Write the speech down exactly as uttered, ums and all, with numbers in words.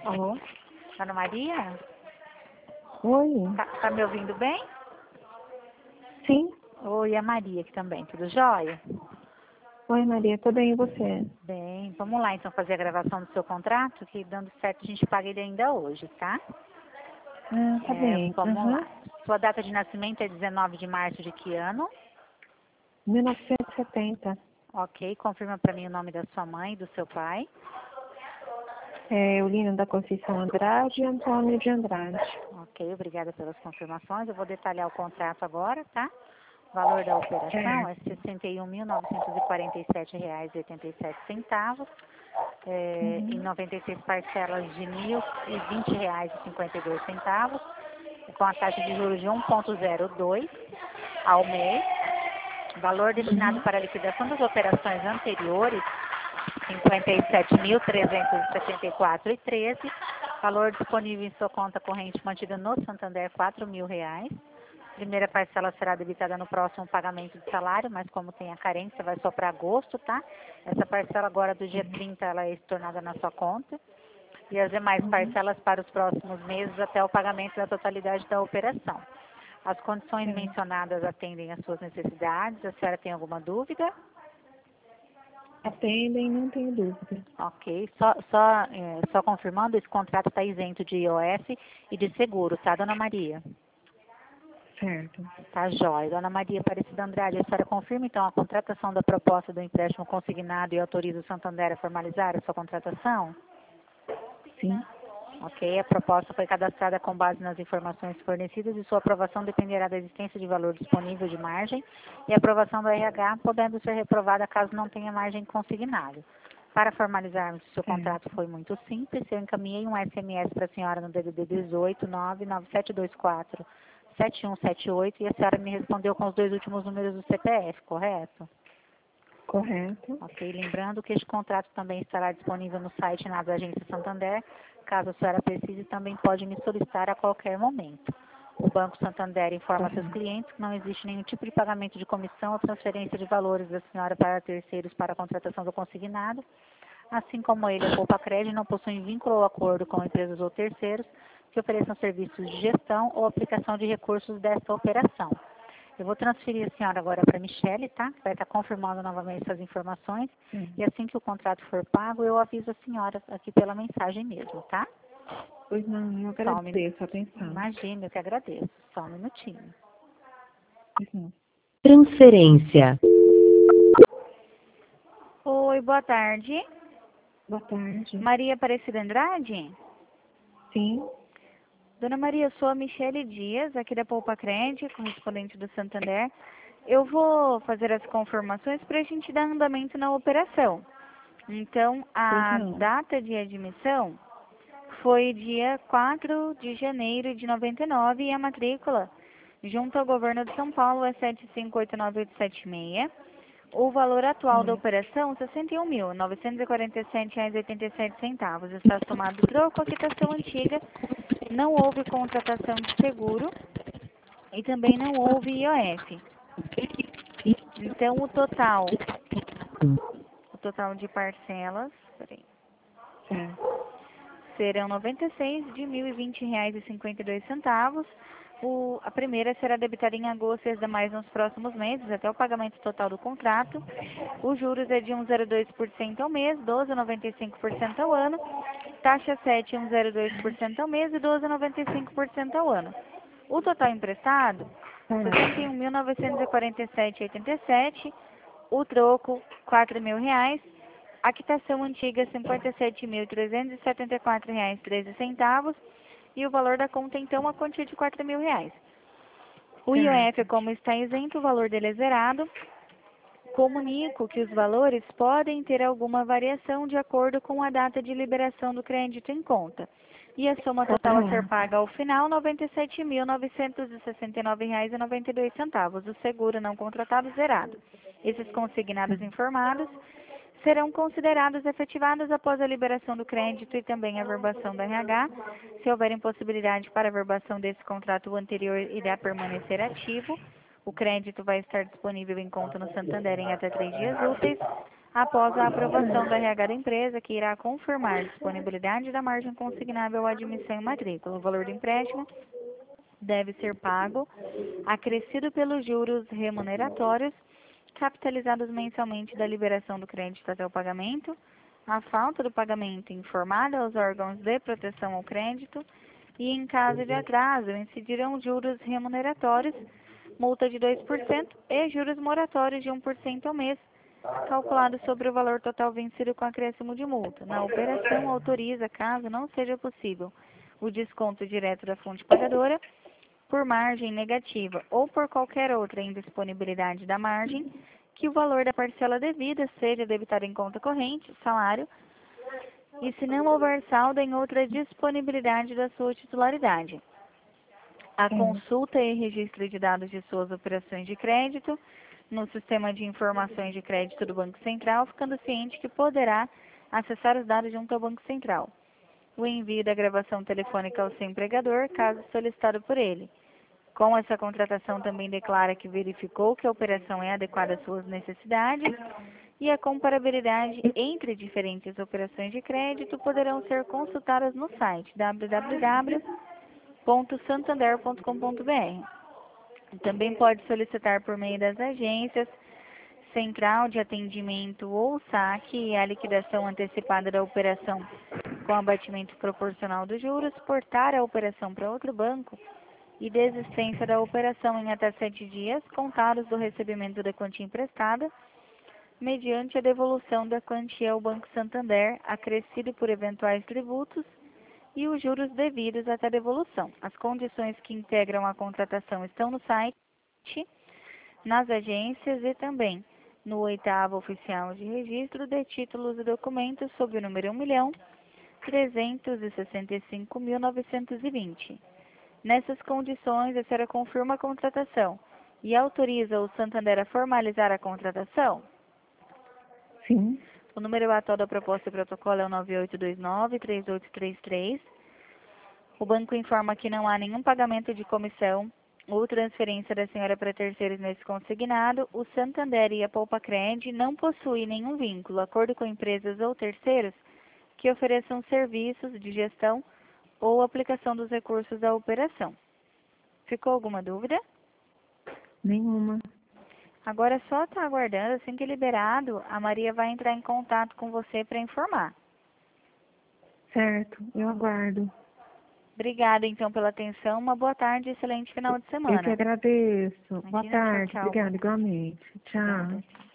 Alô? Dona Maria? Oi? Tá, tá me ouvindo bem? Sim? Oi, a Maria aqui também, tudo jóia? Oi, Maria, tudo bem e você? Bem, vamos lá então fazer a gravação do seu contrato, que dando certo a gente paga ele ainda hoje, tá? Ah, tá É, bem. vamos Aham. lá. Sua data de nascimento é dezenove de março de que ano? mil novecentos e setenta. Ok, confirma para mim o nome da sua mãe e do seu pai. É Eulina da Conceição Andrade e Antônio de Andrade. Ok, obrigada pelas confirmações. Eu vou detalhar o contrato agora, tá? O valor da operação é Certo. sessenta e um mil novecentos e quarenta e sete reais e oitenta e sete centavos, é, em Uhum. noventa e seis parcelas de mil e vinte reais e cinquenta e dois centavos, com a taxa de juros de um vírgula zero dois ao mês. Valor destinado Uhum. para a liquidação das operações anteriores, cinquenta e sete mil trezentos e setenta e quatro reais e treze centavos. Valor disponível em sua conta corrente mantida no Santander, quatro mil reais. Primeira parcela será debitada no próximo pagamento de salário, mas como tem a carência, vai só para agosto, tá? Essa parcela agora do dia trinta, ela é estornada na sua conta. E as demais Uhum. parcelas para os próximos meses até o pagamento da totalidade da operação. As condições Certo. mencionadas atendem às suas necessidades. A senhora tem alguma dúvida? Atendem, não tenho dúvida. Ok. Só, só, é, só confirmando, esse contrato está isento de I O F e de seguro, tá, dona Maria? Certo. Tá jóia. Dona Maria Aparecida Andrade, a senhora confirma então a contratação da proposta do empréstimo consignado e autoriza o Santander a formalizar a sua contratação? Sim. Ok, a proposta foi cadastrada com base nas informações fornecidas e sua aprovação dependerá da existência de valor disponível de margem e aprovação do R H, podendo ser reprovada caso não tenha margem consignada. Para formalizarmos o seu contrato Certo. foi muito simples, eu encaminhei um S M S para a senhora no D D D dezoito nove nove sete dois quatro sete um sete oito e a senhora me respondeu com os dois últimos números do C P F, correto? Correto. Ok, lembrando que este contrato também estará disponível no site na aba Agência Santander. Caso a senhora precise, também pode me solicitar a qualquer momento. O Banco Santander informa seus Correto. clientes que não existe nenhum tipo de pagamento de comissão ou transferência de valores da senhora para terceiros para a contratação do consignado. Assim como ele, a Poupa Crédito não possui vínculo ou acordo com empresas ou terceiros que ofereçam serviços de gestão ou aplicação de recursos desta operação. Eu vou transferir a senhora agora para a Michele, tá? Que vai estar confirmando novamente essas informações. Certo. E assim que o contrato for pago, eu aviso a senhora aqui pela mensagem mesmo, tá? Pois não, eu Só um minuto. agradeço a atenção. Imagina, eu que agradeço. Só um minutinho. Pois não. Transferência. Oi, boa tarde. Boa tarde. Maria Aparecida Andrade? Sim. Dona Maria, eu sou a Michele Dias, aqui da Poupa Crédito, correspondente do Santander. Eu vou fazer as confirmações para a gente dar andamento na operação. Então, Pois a não. data de admissão foi dia quatro de janeiro de noventa e nove e a matrícula junto ao governo de São Paulo é sete cinco oito nove oito sete seis. O valor atual da Certo. operação, sessenta e um mil novecentos e quarenta e sete reais e oitenta e sete centavos. Está somado o troco, a quitação antiga. Não houve contratação de seguro e também não houve I O F. Então, o total, o total de parcelas, peraí, Certo. serão noventa e seis de mil e vinte reais e cinquenta e dois centavos. O, a primeira será debitada em agosto e as demais nos próximos meses, até o pagamento total do contrato. Os juros é de um vírgula zero dois por cento ao mês, doze vírgula noventa e cinco por cento ao ano. Taxa sete vírgula zero dois por cento ao mês e doze vírgula noventa e cinco por cento ao ano. O total emprestado, sessenta e um Certo. mil novecentos e quarenta e sete reais e oitenta e sete centavos. O troco, quatro mil reais. A quitação antiga, cinquenta e sete mil trezentos e setenta e quatro reais e treze centavos. E o valor da conta, então, a quantia de quatro mil reais. O I O F, Certo. como está isento, o valor dele é zerado. Comunico que os valores podem ter alguma variação de acordo com a data de liberação do crédito em conta. E a soma total a ser Aham. paga ao final, noventa e sete mil novecentos e sessenta e nove reais e noventa e dois centavos. O seguro não contratado zerado. Esses consignados informados serão considerados efetivados após a liberação do crédito e também a verbação do R H. Se houver impossibilidade para a verbação desse contrato, o anterior irá permanecer ativo. O crédito vai estar disponível em conta no Santander em até três dias úteis. após a aprovação do R H da empresa, que irá confirmar a disponibilidade da margem consignável à admissão em matrícula. O valor do empréstimo deve ser pago, acrescido pelos juros remuneratórios, capitalizados mensalmente da liberação do crédito até o pagamento, a falta do pagamento informada aos órgãos de proteção ao crédito e, em caso de atraso, incidirão juros remuneratórios, multa de dois por cento e juros moratórios de um por cento ao mês, calculado sobre o valor total vencido com acréscimo de multa. Na operação, autoriza, caso não seja possível, o desconto direto da fonte pagadora, por margem negativa ou por qualquer outra indisponibilidade da margem, que o valor da parcela devida seja debitado em conta corrente, salário, e se não houver saldo em outra disponibilidade da sua titularidade. A consulta e registro de dados de suas operações de crédito no Sistema de Informações de Crédito do Banco Central, ficando ciente que poderá acessar os dados junto ao Banco Central. O envio da gravação telefônica ao seu empregador, caso solicitado por ele. Com essa contratação também declara que verificou que a operação é adequada às suas necessidades e a comparabilidade entre diferentes operações de crédito poderão ser consultadas no site w w w ponto santander ponto com ponto b r. Também pode solicitar por meio das agências, central de atendimento ou saque a liquidação antecipada da operação com abatimento proporcional dos juros, portar a operação para outro banco e desistência da operação em até sete dias, contados do recebimento da quantia emprestada, mediante a devolução da quantia ao Banco Santander, acrescido por eventuais tributos, e os juros devidos até a devolução. As condições que integram a contratação estão no site, nas agências e também no oitavo oficial de registro de títulos e documentos sob o número um milhão trezentos e sessenta e cinco mil novecentos e vinte. Nessas condições, a senhora confirma a contratação e autoriza o Santander a formalizar a contratação? Sim. O número atual da proposta e protocolo é o nove oito dois nove, três oito três três. O banco informa que não há nenhum pagamento de comissão ou transferência da senhora para terceiros nesse consignado. O Santander e a Poupa-Cred não possuem nenhum vínculo, acordo com empresas ou terceiros que ofereçam serviços de gestão ou aplicação dos recursos da operação. Ficou alguma dúvida? Nenhuma. Agora só está aguardando, assim que liberado, a Maria vai entrar em contato com você para informar. Certo, eu aguardo. Obrigada, então, pela atenção. Uma boa tarde e excelente final de semana. Eu que agradeço. Imagina, Boa tarde. tchau, tchau. Obrigada, igualmente. Tchau. Obrigada.